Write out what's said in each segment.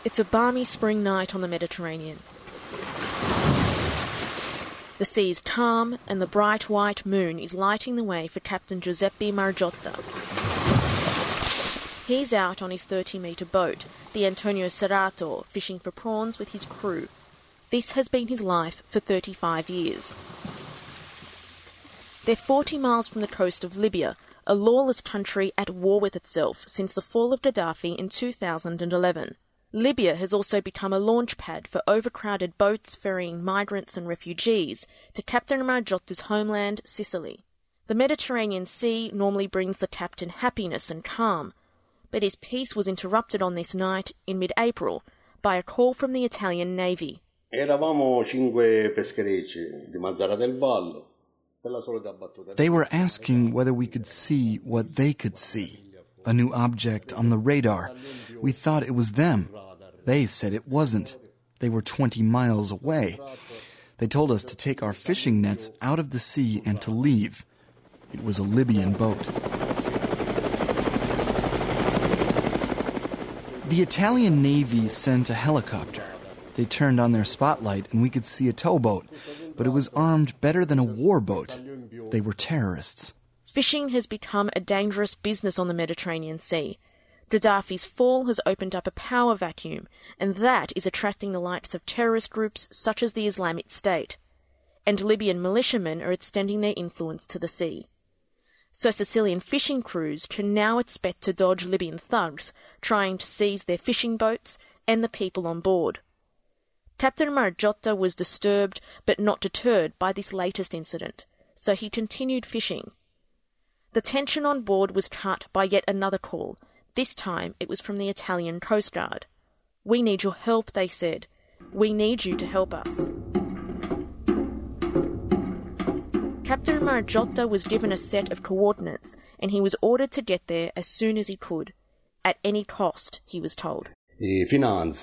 It's a balmy spring night on the Mediterranean. The sea is calm and the bright white moon is lighting the way for Captain Giuseppe Margiotta. He's out on his 30-metre boat, the Antonio Serrato, fishing for prawns with his crew. This has been his life for 35 years. They're 40 miles from the coast of Libya, a lawless country at war with itself since the fall of Gaddafi in 2011. Libya has also become a launch pad for overcrowded boats ferrying migrants and refugees to Captain Margiotta's homeland, Sicily. The Mediterranean Sea normally brings the captain happiness and calm, but his peace was interrupted on this night in mid-April by a call from the Italian Navy. Eravamo 5 pescherecci di Mazara del Vallo. They were asking whether we could see what they could see, a new object on the radar. We thought it was them. They said it wasn't. They were 20 miles away. They told us to take our fishing nets out of the sea and to leave. It was a Libyan boat. The Italian Navy sent a helicopter. They turned on their spotlight and we could see a towboat, but it was armed better than a war boat. They were terrorists. Fishing has become a dangerous business on the Mediterranean Sea. Gaddafi's fall has opened up a power vacuum, and that is attracting the likes of terrorist groups such as the Islamic State. And Libyan militiamen are extending their influence to the sea. So Sicilian fishing crews can now expect to dodge Libyan thugs trying to seize their fishing boats and the people on board. Captain Margiotta was disturbed but not deterred by this latest incident, so he continued fishing. The tension on board was cut by yet another call. This time it was from the Italian Coast Guard. "We need your help," they said. "We need you to help us." Captain Margiotta was given a set of coordinates and he was ordered to get there as soon as he could. At any cost, he was told. It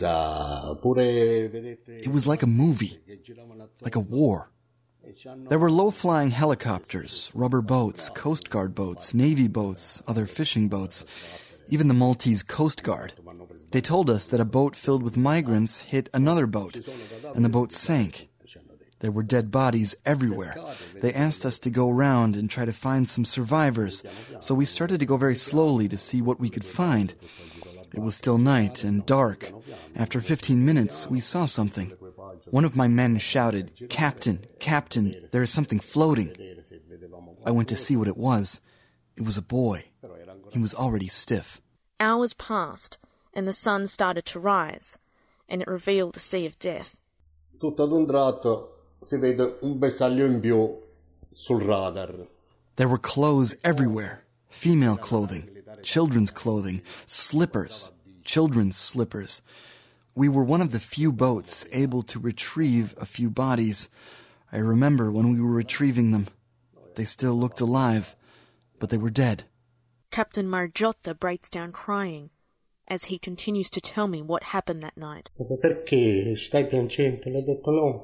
was like a movie, like a war. There were low-flying helicopters, rubber boats, Coast Guard boats, Navy boats, other fishing boats, even the Maltese Coast Guard. They told us that a boat filled with migrants hit another boat, and the boat sank. There were dead bodies everywhere. They asked us to go around and try to find some survivors, so we started to go very slowly to see what we could find. It was still night and dark. After 15 minutes, we saw something. One of my men shouted, "Captain, Captain, there is something floating." I went to see what it was. It was a boy. He was already stiff. Hours passed, and the sun started to rise, and it revealed a sea of death. Tutto ad un tratto si vede un bersaglio in più sul radar. There were clothes everywhere. Female clothing, children's clothing, slippers, children's slippers. We were one of the few boats able to retrieve a few bodies. I remember when we were retrieving them. They still looked alive, but they were dead. Captain Margiotta breaks down crying as he continues to tell me what happened that night. Perché stai piangendo? Le ho detto no.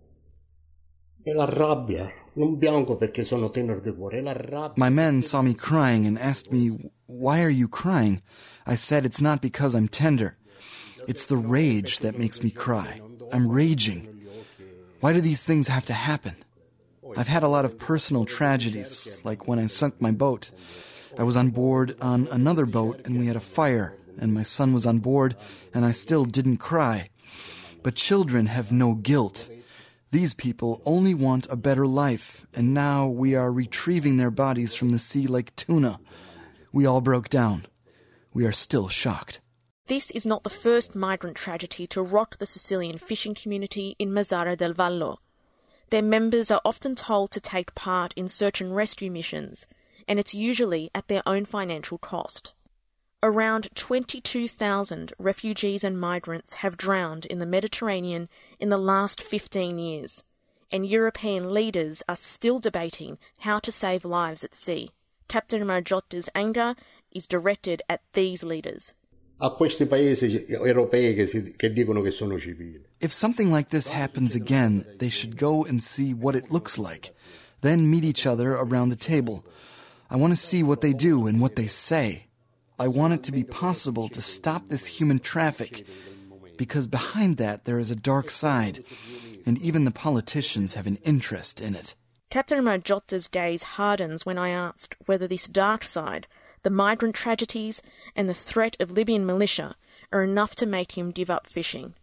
È la rabbia. Non piango perché sono tenero di cuore. È la rabbia. My men saw me crying and asked me, "Why are you crying?" I said, "It's not because I'm tender. It's the rage that makes me cry. I'm raging. Why do these things have to happen? I've had a lot of personal tragedies, like when I sunk my boat. I was on board on another boat and we had a fire, and my son was on board and I still didn't cry. But children have no guilt. These people only want a better life, and now we are retrieving their bodies from the sea like tuna. We all broke down. We are still shocked." This is not the first migrant tragedy to rock the Sicilian fishing community in Mazara del Vallo. Their members are often told to take part in search and rescue missions, and it's usually at their own financial cost. Around 22,000 refugees and migrants have drowned in the Mediterranean in the last 15 years, and European leaders are still debating how to save lives at sea. Captain Margiotta's anger is directed at these leaders. A questi paesi europei che dicono che sono civili. If something like this happens again, they should go and see what it looks like, then meet each other around the table. I want to see what they do and what they say. I want it to be possible to stop this human traffic. because behind that there is a dark side, and even the politicians have an interest in it. Captain Margiotta's gaze hardens when I asked whether this dark side, the migrant tragedies and the threat of Libyan militia, are enough to make him give up fishing.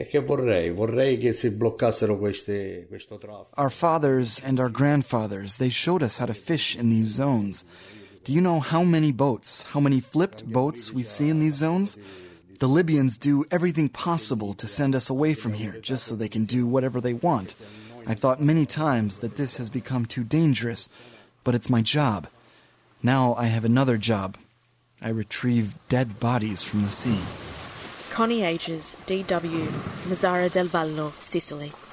Our fathers and our grandfathers, they showed us how to fish in these zones. Do you know how many boats, how many flipped boats we see in these zones? The Libyans do everything possible to send us away from here, just so they can do whatever they want. I thought many times that this has become too dangerous, but it's my job. Now I have another job. I retrieve dead bodies from the sea. Connie Ages, DW, Mazzara del Vallo, Sicily.